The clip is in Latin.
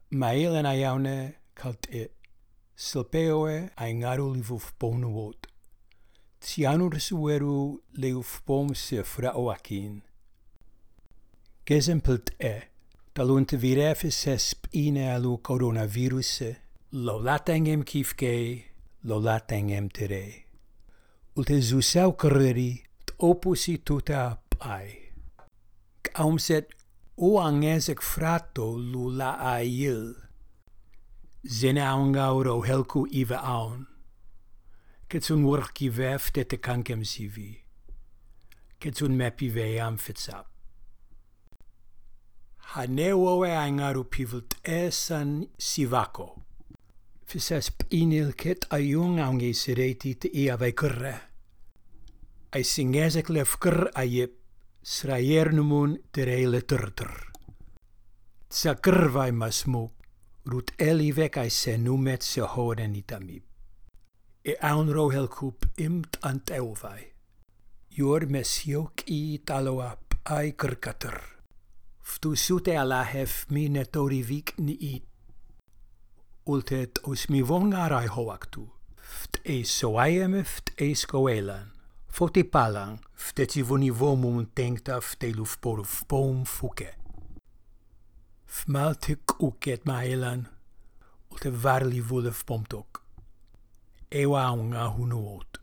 Maelan ayaune kalt silpeoe ai ngaru livuf bonawot. Tianur sueru leuf bom se fraoakin. Gesempelt talunte virefes ine alu coronavirus lo latangem kifke lo latangem tere. Ulte zusau kereri oposi tuta pai. Kaumset oangezek frato lula ail. Zene aungauro helku iva aun. Ketsun worki vef te kankem sivi. Ketsun mepi veam fitsap. Hanewoe aingaru pivult esan sivako. Fisas pinil ket ayung aunge sereti te iave kurre. Ai singezek lefkur ayep sraiernumun terele turtur. Tsa kurvai masmuk rut elivek ai senumet se horen itamib. Aunro helkup imt ant elvai. Jor mesjok I taloap ai kurkatur. Ftu sute alahef mi netorivik ni it. Ultet os mi vongarai hoaktu. Ft soaiem ft skoelan. Foti palang ft tivoni vomum tenkta ft lufporuf bom fuke. Fmaltik uket maelan. Ulte varli vulef pomtok. Ewa unga hunuot.